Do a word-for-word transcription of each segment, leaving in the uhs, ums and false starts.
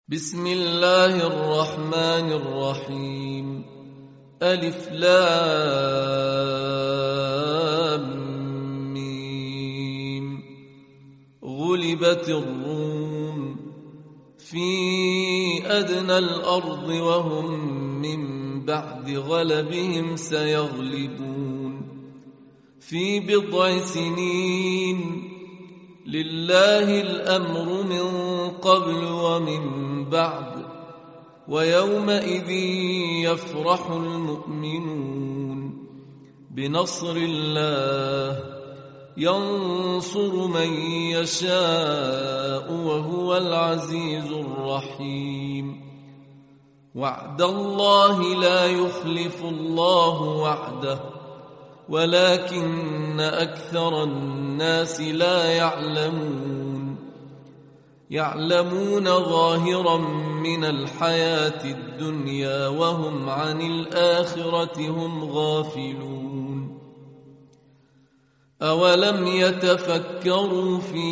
بسم الله الرحمن الرحيم. ألف لام ميم. غلبت الروم في أدنى الأرض وهم من بعد غلبهم سيغلبون في بضع سنين. لله الأمر من قبل ومن بعد ويومئذ يفرح المؤمنون بنصر الله ينصر من يشاء وهو العزيز الرحيم. وعد الله لا يخلف الله وعده ولكن أكثر الناس لا يعلمون. يعلمون ظاهرا من الحياة الدنيا وهم عن الآخرة هم غافلون. أولم يتفكروا في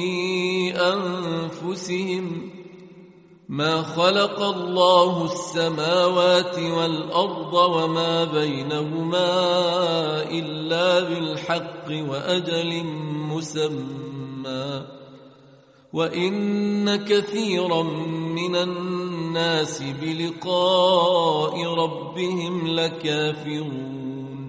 أنفسهم ما خلق الله السماوات والأرض وما بينهما إلا بالحق وأجل مسمى وإن كثيرا من الناس بلقاء ربهم لكافرون.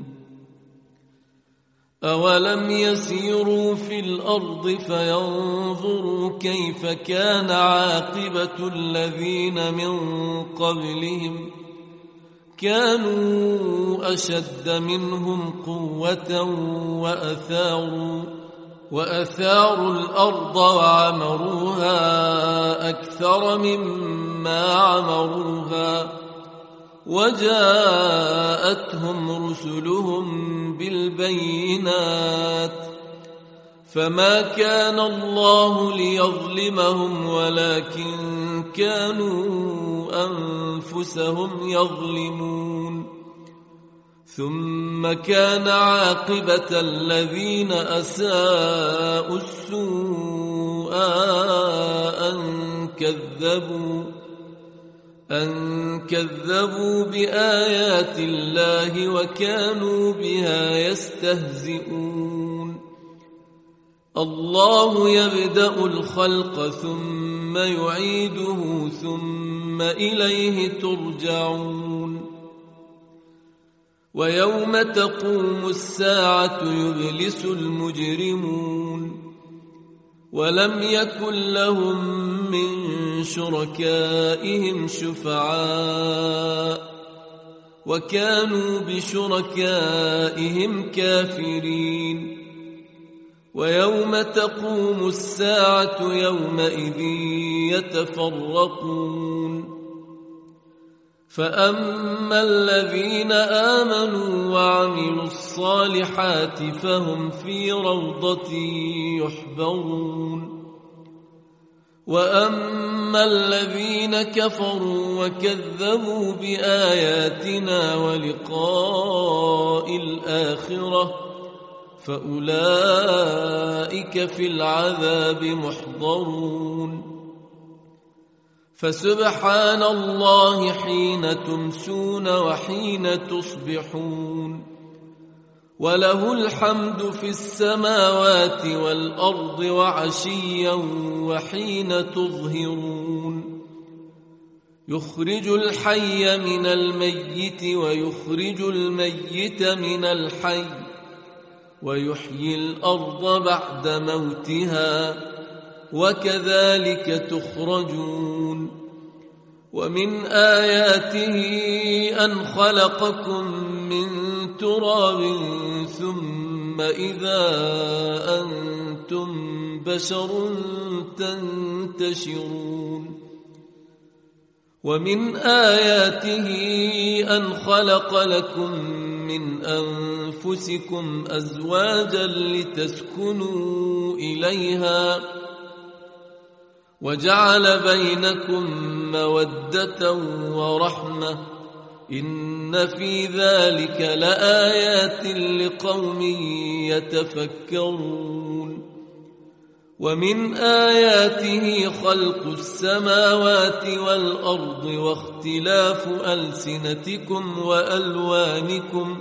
أولم يسيروا في الأرض فينظروا كيف كان عاقبة الذين من قبلهم كانوا أشد منهم قوة وأثاروا وأثاروا الأرض وعمروها أكثر مما عمروها وجاءتهم رسلهم بالبينات فما كان الله ليظلمهم ولكن كانوا أنفسهم يظلمون. ثم كان عاقبة الذين أساءوا السوء أن كذبوا أن كذبوا بآيات الله وكانوا بها يستهزئون. الله يبدأ الخلق ثم يعيده ثم إليه ترجعون. ويوم تقوم الساعة يبلس المجرمون ولم يكن لهم من شركائهم شفعاء وكانوا بشركائهم كافرين. ويوم تقوم الساعة يومئذ يتفرقون فأما الذين آمنوا وعملوا الصالحات فهم في روضة يحبرون. وأما الذين كفروا وكذبوا بآياتنا ولقاء الآخرة فأولئك في العذاب محضرون. فسبحان الله حين تمسون وحين تصبحون وله الحمد في السماوات والأرض وعشيا وحين تظهرون. يخرج الحي من الميت ويخرج الميت من الحي ويحيي الأرض بعد موتها وكذلك تخرجون. ومن آياته أن خلقكم من تراب ثم إذا أنتم بشر تنتشرون. ومن آياته أن خلق لكم من أنفسكم أزواجا لتسكنوا إليها وجعل بينكم مودة ورحمة إن في ذلك لآيات لقوم يتفكرون. ومن آياته خلق السماوات والأرض واختلاف ألسنتكم وألوانكم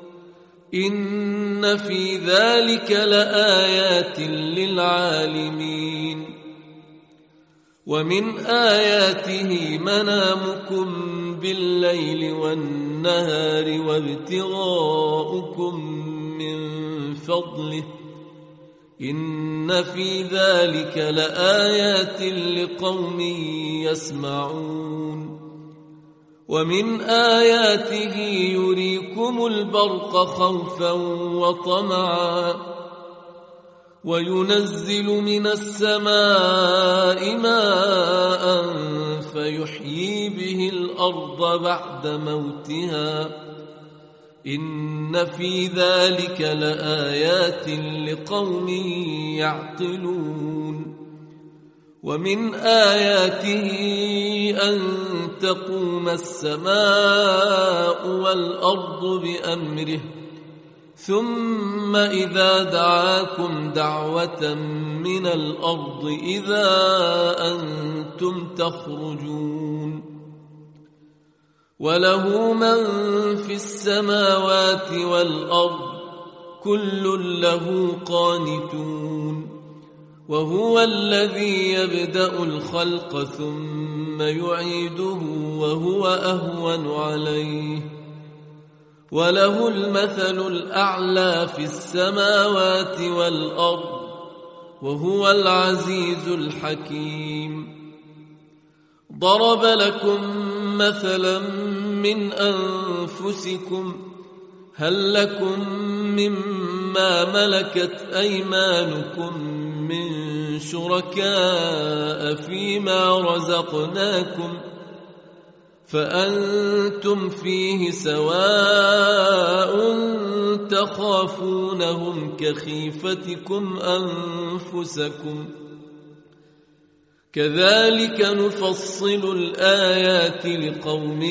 إن في ذلك لآيات للعالمين ومن آياته منامكم بالليل والنهار وابتغاؤكم من فضله إن في ذلك لآيات لقوم يسمعون ومن آياته يريكم البرق خوفا وطمعا وينزل من السماء ماء فيحيي به الأرض بعد موتها إن في ذلك لآيات لقوم يعقلون ومن آياته أن تقوم السماء والأرض بأمره ثم إذا دعاكم دعوة من الأرض إذا أنتم تخرجون وله من في السماوات والأرض كل له قانتون وهو الذي يبدأ الخلق ثم يعيده وهو أهون عليه وله المثل الأعلى في السماوات والأرض وهو العزيز الحكيم ضرب لكم مثلا من أنفسكم هل لكم مما ملكت أيمانكم من شركاء فيما رزقناكم فأنتم فيه سواء تخافونهم كخيفتكم أنفسكم كذلك نفصل الآيات لقوم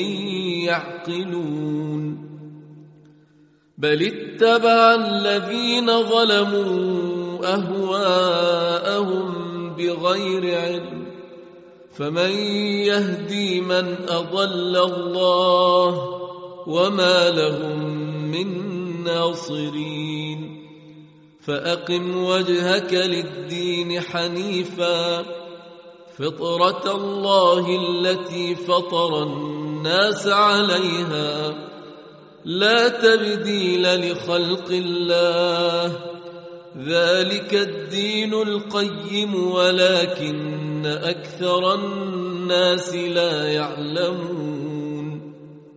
يعقلون بل اتبع الذين ظلموا أهواءهم بغير علم فمن يهدي من أضل الله وما لهم من ناصرين فأقم وجهك للدين حنيفا فطرة الله التي فطر الناس عليها لا تبديل لخلق الله ذلك الدين القيم ولكن أكثر الناس لا يعلمون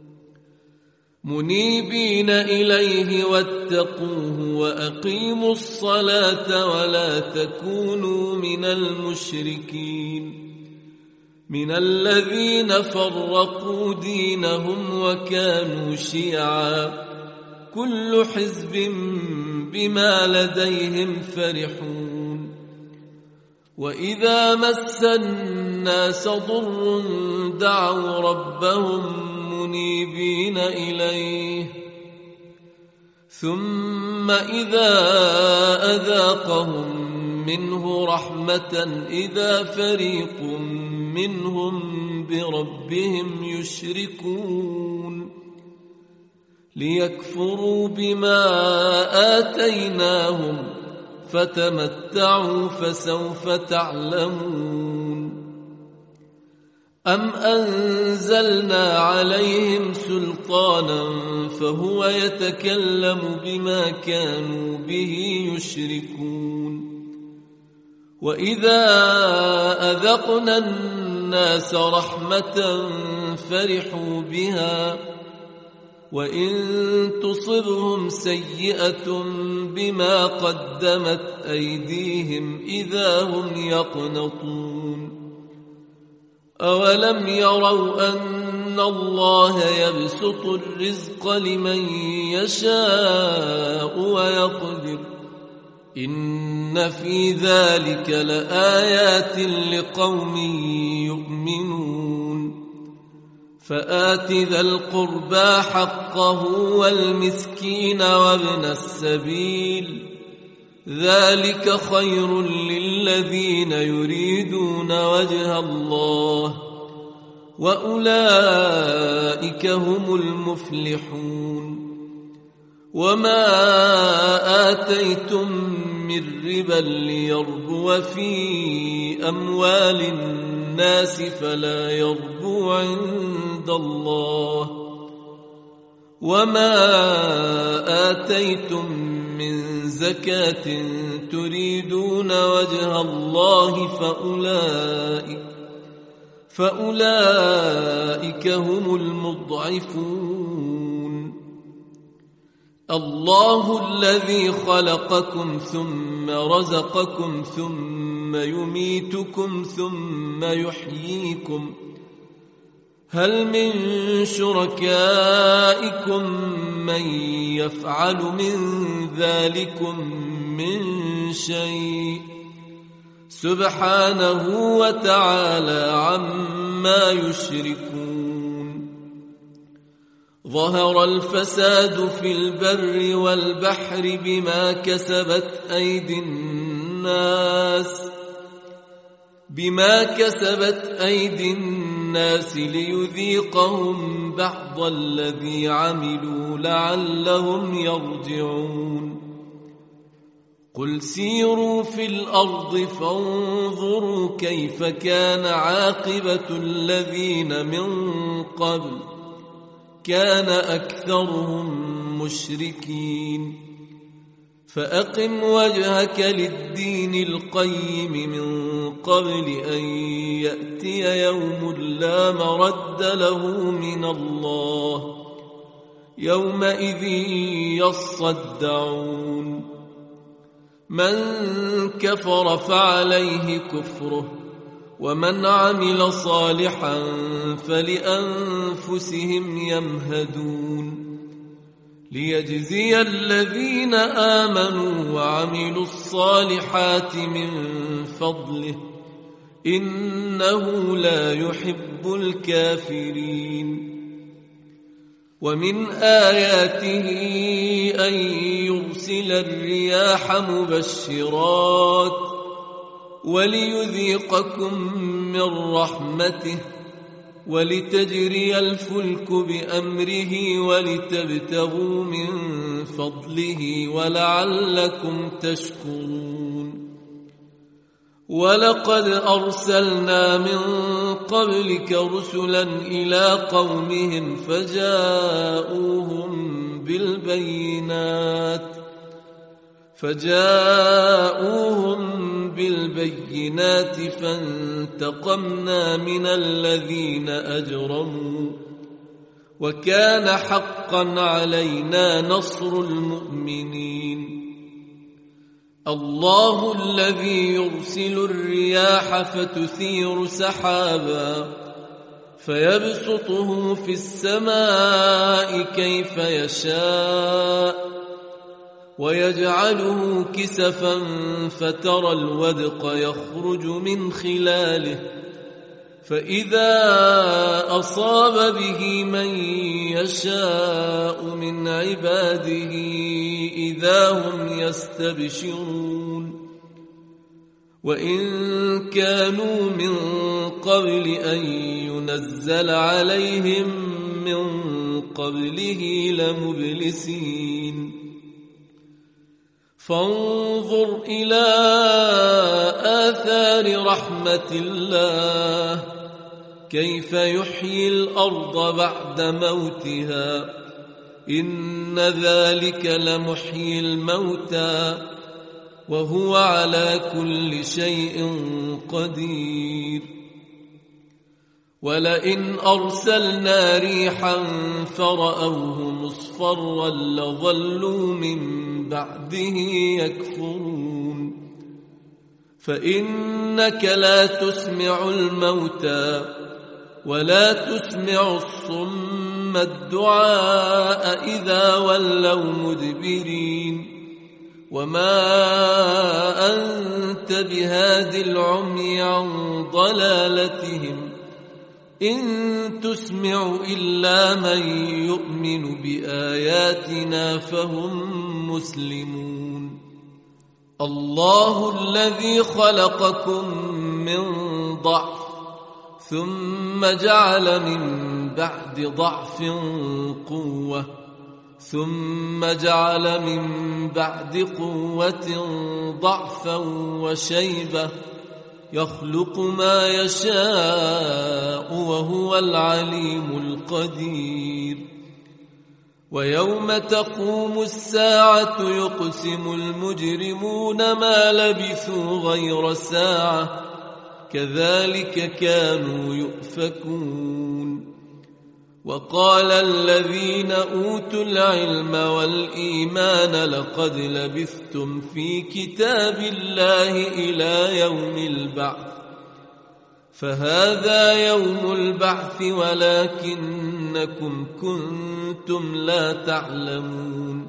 منيبين إليه واتقوه وأقيموا الصلاة ولا تكونوا من المشركين من الذين فرقوا دينهم وكانوا شيعا كل حزب بما لديهم فرحون وإذا مس الناس ضر دعوا ربهم منيبين إليه ثم إذا أذاقهم منه رحمة إذا فريق منهم بربهم يشركون ليكفروا بما آتيناهم فتمتعوا فسوف تعلمون أم أنزلنا عليهم سلطانا فهو يتكلم بما كانوا به يشركون وإذا أذقنا الناس رحمة فرحوا بها وإن تصبهم سيئة بما قدمت أيديهم إذا هم يقنطون أولم يروا أن الله يبسط الرزق لمن يشاء ويقدر إن في ذلك لآيات لقوم يؤمنون فآت ذا القربى حقه والمسكين وابن السبيل ذلك خير للذين يريدون وجه الله وأولئك هم المفلحون. وما آتيتم من ربا ليربو في أموال الناس فلا يربو عند الله، وما آتيتم من زكاة تريدون وجه الله فأولئك فأولئك هم المضعفون. الله الذي خلقكم ثم رزقكم ثم يميتكم ثم يحييكم، هل من شركائكم من يفعل من ذلكم من شيء؟ سبحانه وتعالى عما يشركون. ظهر الفساد في البر والبحر بما كسبت أيدي الناس بما كسبت أيدي الناس ليذيقهم بعض الذي عملوا لعلهم يرجعون. قل سيروا في الأرض فانظروا كيف كان عاقبة الذين من قبل، كان أكثرهم مشركين. فأقم وجهك للدين القيم من قبل أن يأتي يوم لا مرد له من الله، يومئذ يصدعون. من كفر فعليه كفره، ومن عمل صالحا فلأنفسهم يمهدون، ليجزي الذين آمنوا وعملوا الصالحات من فضله، إنه لا يحب الكافرين. ومن آياته أن يرسل الرياح مبشرات وليذيقكم من رحمته ولتجري الفلك بأمره ولتبتغوا من فضله ولعلكم تشكرون. ولقد أرسلنا من قبلك رسلا إلى قومهم فجاءوهم بالبينات فجاءوهم بالبينات فانتقمنا من الذين أجرموا، وكان حقا علينا نصر المؤمنين. الله الذي يرسل الرياح فتثير سحابا فيبسطه في السماء كيف يشاء ويجعله كسفا فترى الودق يخرج من خلاله، فإذا أصاب به من يشاء من عباده إذا هم يستبشرون. وإن كانوا من قبل أن ينزل عليهم من قبله لمبلسين. فانظر إلى آثار رحمة الله كيف يحيي الأرض بعد موتها، إن ذلك لمحيي الموتى وهو على كل شيء قدير. ولئن أرسلنا ريحا فرأوه مصفرا لظلوا من بعده يكفرون. فإنك لا تسمع الموتى ولا تسمع الصم الدعاء إذا ولوا مدبرين، وما أنت بهاد العمي عن ضلالتهم، إن تسمع إلا من يؤمن بآياتنا فهم مسلمون. الله الذي خلقكم من ضعف ثم جعل من بعد ضعف قوة ثم جعل من بعد قوة ضعفا وشيبة يخلق ما يشاء وهو العليم القدير. ويوم تقوم الساعة يقسم المجرمون ما لبثوا غير ساعة كذلك كانوا يؤفكون. وقال الذين أوتوا العلم والإيمان لقد لبثتم في كتاب الله إلى يوم البعث فهذا يوم البعث ولكنكم كنتم لا تعلمون.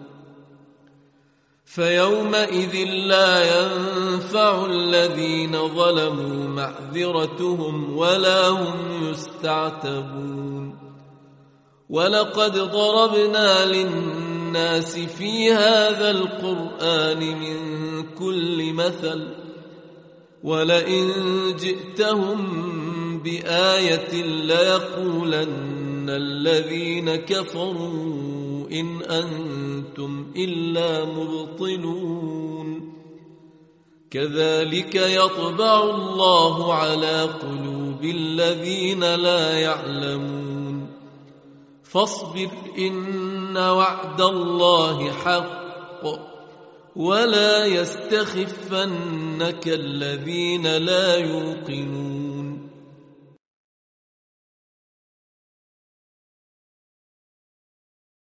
فيومئذ لا ينفع الذين ظلموا معذرتهم ولا هم يستعتبون. ولقد ضربنا للناس في هذا القرآن من كل مثل ولئن جئتهم بآية ليقولن الذين كفروا إن أنتم إلا مبطلون. كذلك يطبع الله على قلوب الذين لا يعلمون. فاصبر إن وعد الله حق ولا يستخفنك الذين لا يوقنون.